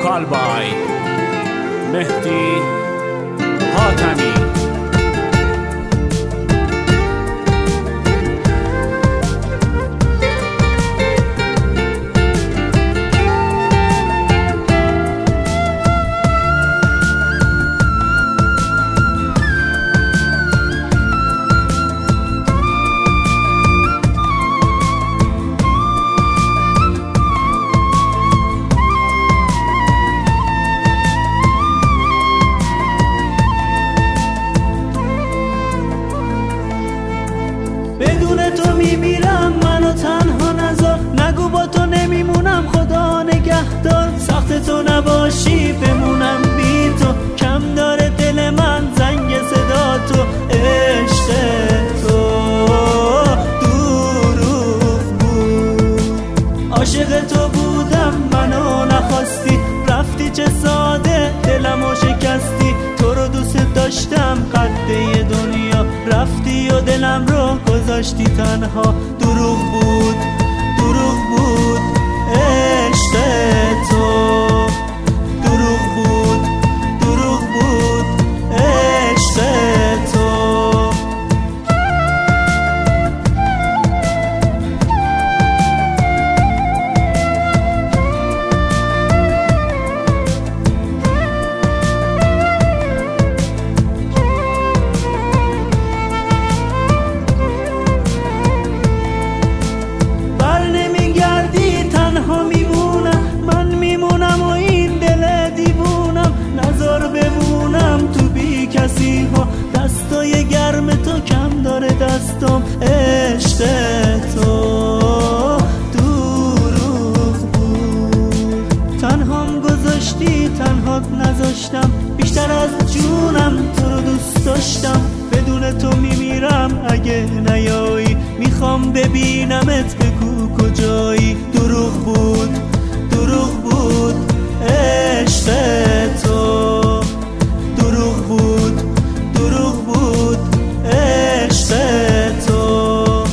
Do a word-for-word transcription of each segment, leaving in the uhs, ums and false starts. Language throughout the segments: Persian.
وکال بای مهدی حاتمی. بدون تو میمیرم، منو تنها نذار، نگو با تو نمیمونم، خدا نگهدار. سخت تو نباشی بمونم بی تو، کم داره دل من زنگ صدا تو. عشق تو دروغ بود، عاشق تو بودم منو نخواستی، رفتی چه ساده دلمو شکستی. تو رو دوست داشتم قده دنیا، رفتی و دلم رو گذاشتی تنها. دروغ بود دروغ بود عشق تو، دروغ بود دروغ بود عشق تو. دستای گرم تو کم داره دستم. عشق تو دروغ بود، تنهام گذاشتی تنهات نذاشتم، بیشتر از جونم تو رو دوست داشتم. بدون تو میمیرم اگه نیایی، میخوام ببینمت بگو کجایی. دروغ بود دروغ بود عشق تو، دروغ بود دروغ بود عشق تو.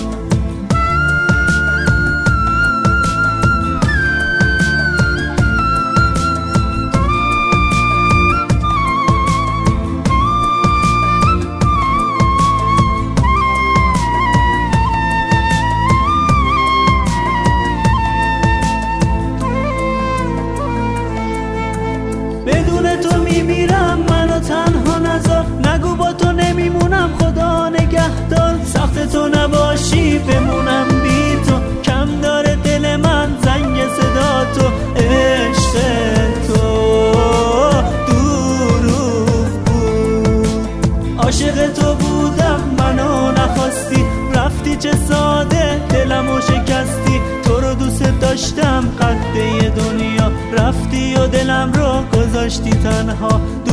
بدون تو میمیرم، منو تنها نذار، نگو با تو نمیمونم، خدا نگهدار. سخت تو نباشی بمونم بی تو، کم داره دل من زنگ صدا تو. عشق تو دروغ بود، عاشق تو بودم منو نخواستی، رفتی چه ساده دلمو شکستی. تو رو دوست داشتم قده دنیا، رفتی و دلم رو گذاشتی تنها.